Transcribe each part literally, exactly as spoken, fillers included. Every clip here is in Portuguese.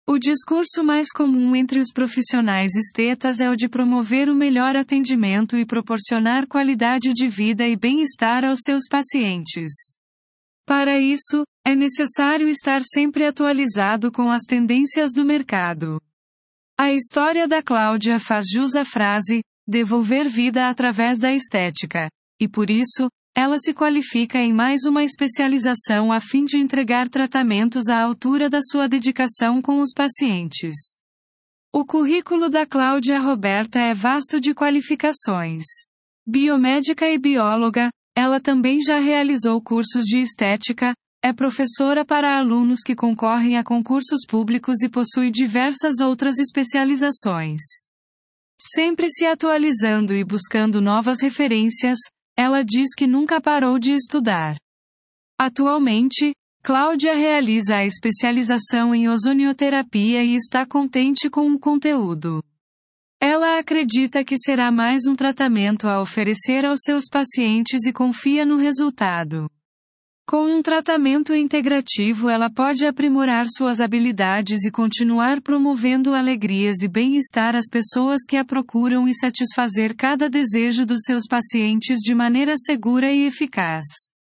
O discurso mais comum entre os profissionais estetas é o de promover o melhor atendimento e proporcionar qualidade de vida e bem-estar aos seus pacientes. Para isso, é necessário estar sempre atualizado com as tendências do mercado. A história da Cláudia faz jus à frase, devolver vida através da estética, e por isso, ela se qualifica em mais uma especialização a fim de entregar tratamentos à altura da sua dedicação com os pacientes. O currículo da Cláudia Roberta é vasto de qualificações. Biomédica e bióloga, ela também já realizou cursos de estética, é professora para alunos que concorrem a concursos públicos e possui diversas outras especializações. Sempre se atualizando e buscando novas referências, ela diz que nunca parou de estudar. Atualmente, Cláudia realiza a especialização em ozonioterapia e está contente com o conteúdo. Ela acredita que será mais um tratamento a oferecer aos seus pacientes e confia no resultado. Com um tratamento integrativo, ela pode aprimorar suas habilidades e continuar promovendo alegrias e bem-estar às pessoas que a procuram e satisfazer cada desejo dos seus pacientes de maneira segura e eficaz.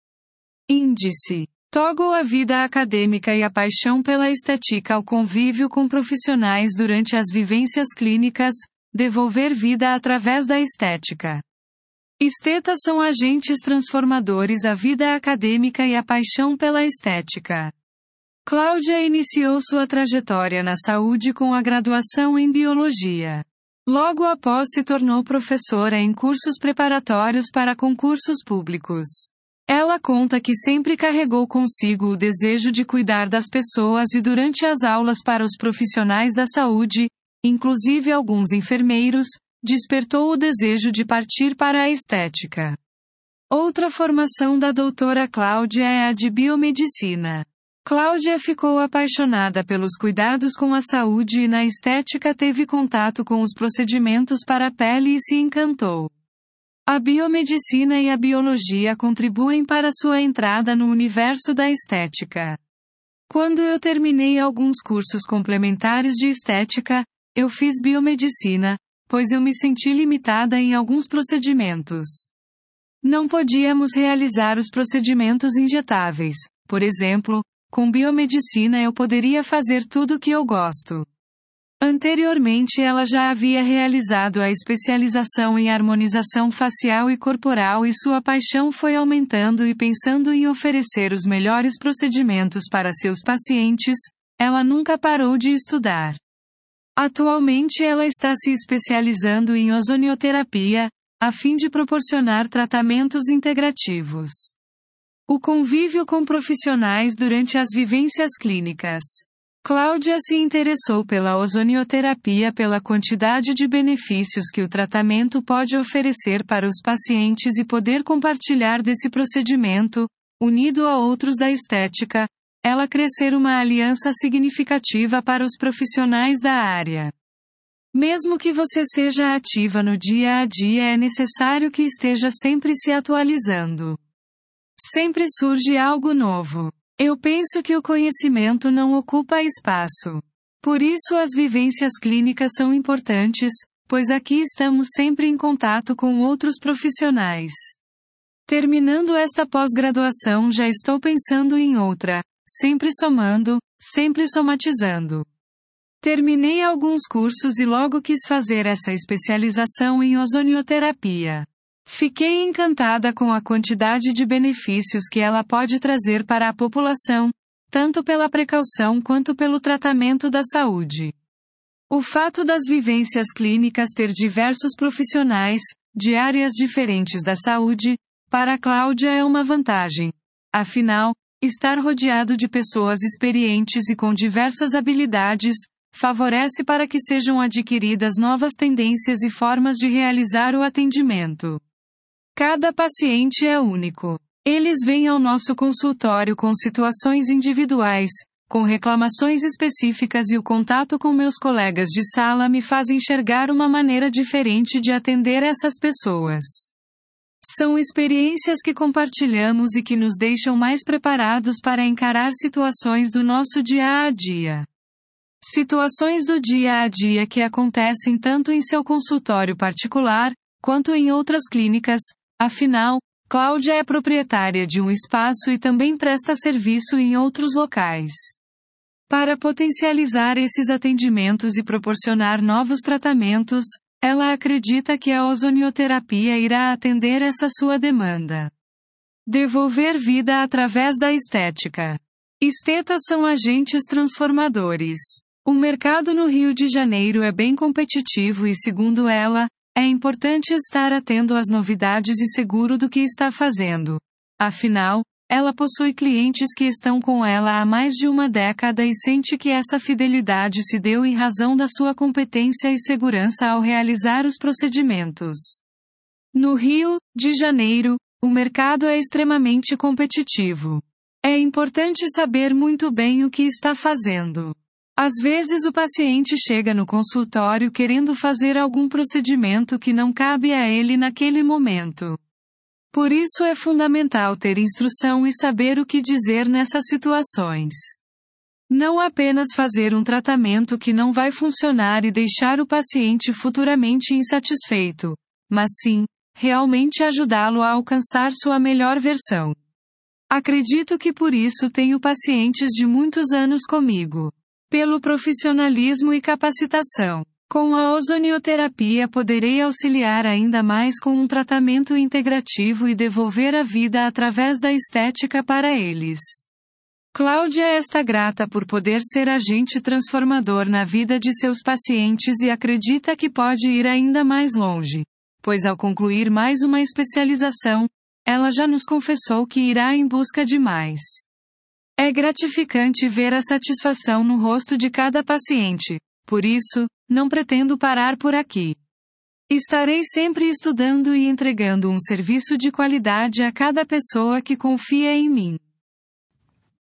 Índice: Toggle a vida acadêmica e a paixão pela estética ao convívio com profissionais durante as vivências clínicas, devolver vida através da estética. Estetas são agentes transformadores à vida acadêmica e à paixão pela estética. Cláudia iniciou sua trajetória na saúde com a graduação em biologia. Logo após se tornou professora em cursos preparatórios para concursos públicos. Ela conta que sempre carregou consigo o desejo de cuidar das pessoas e durante as aulas para os profissionais da saúde, inclusive alguns enfermeiros, despertou o desejo de partir para a estética. Outra formação da doutora Cláudia é a de biomedicina. Cláudia ficou apaixonada pelos cuidados com a saúde e na estética teve contato com os procedimentos para a pele e se encantou. A biomedicina e a biologia contribuem para sua entrada no universo da estética. Quando eu terminei alguns cursos complementares de estética, eu fiz biomedicina, pois eu me senti limitada em alguns procedimentos. Não podíamos realizar os procedimentos injetáveis. Por exemplo, com biomedicina eu poderia fazer tudo o que eu gosto. Anteriormente ela já havia realizado a especialização em harmonização facial e corporal e sua paixão foi aumentando e pensando em oferecer os melhores procedimentos para seus pacientes, ela nunca parou de estudar. Atualmente ela está se especializando em ozonioterapia, a fim de proporcionar tratamentos integrativos. O convívio com profissionais durante as vivências clínicas. Cláudia se interessou pela ozonioterapia pela quantidade de benefícios que o tratamento pode oferecer para os pacientes e poder compartilhar desse procedimento, unido a outros da estética, ela crescer uma aliança significativa para os profissionais da área. Mesmo que você seja ativa no dia a dia, é necessário que esteja sempre se atualizando. Sempre surge algo novo. Eu penso que o conhecimento não ocupa espaço. Por isso as vivências clínicas são importantes, pois aqui estamos sempre em contato com outros profissionais. Terminando esta pós-graduação já estou pensando em outra. Sempre somando, sempre somatizando. Terminei alguns cursos e logo quis fazer essa especialização em ozonioterapia. Fiquei encantada com a quantidade de benefícios que ela pode trazer para a população, tanto pela precaução quanto pelo tratamento da saúde. O fato das vivências clínicas ter diversos profissionais, de áreas diferentes da saúde, para a Cláudia é uma vantagem. Afinal, estar rodeado de pessoas experientes e com diversas habilidades, favorece para que sejam adquiridas novas tendências e formas de realizar o atendimento. Cada paciente é único. Eles vêm ao nosso consultório com situações individuais, com reclamações específicas e o contato com meus colegas de sala me faz enxergar uma maneira diferente de atender essas pessoas. São experiências que compartilhamos e que nos deixam mais preparados para encarar situações do nosso dia a dia. Situações do dia a dia que acontecem tanto em seu consultório particular, quanto em outras clínicas. Afinal, Cláudia é proprietária de um espaço e também presta serviço em outros locais. Para potencializar esses atendimentos e proporcionar novos tratamentos, ela acredita que a ozonioterapia irá atender essa sua demanda. Devolver vida através da estética. Estetas são agentes transformadores. O mercado no Rio de Janeiro é bem competitivo e, segundo ela, é importante estar atento às novidades e seguro do que está fazendo. Afinal, ela possui clientes que estão com ela há mais de uma década e sente que essa fidelidade se deu em razão da sua competência e segurança ao realizar os procedimentos. No Rio de Janeiro, o mercado é extremamente competitivo. É importante saber muito bem o que está fazendo. Às vezes o paciente chega no consultório querendo fazer algum procedimento que não cabe a ele naquele momento. Por isso é fundamental ter instrução e saber o que dizer nessas situações. Não apenas fazer um tratamento que não vai funcionar e deixar o paciente futuramente insatisfeito, mas sim, realmente ajudá-lo a alcançar sua melhor versão. Acredito que por isso tenho pacientes de muitos anos comigo. Pelo profissionalismo e capacitação. Com a ozonioterapia poderei auxiliar ainda mais com um tratamento integrativo e devolver a vida através da estética para eles. Cláudia está grata por poder ser agente transformador na vida de seus pacientes e acredita que pode ir ainda mais longe, pois ao concluir mais uma especialização, ela já nos confessou que irá em busca de mais. É gratificante ver a satisfação no rosto de cada paciente. Por isso, não pretendo parar por aqui. Estarei sempre estudando e entregando um serviço de qualidade a cada pessoa que confia em mim.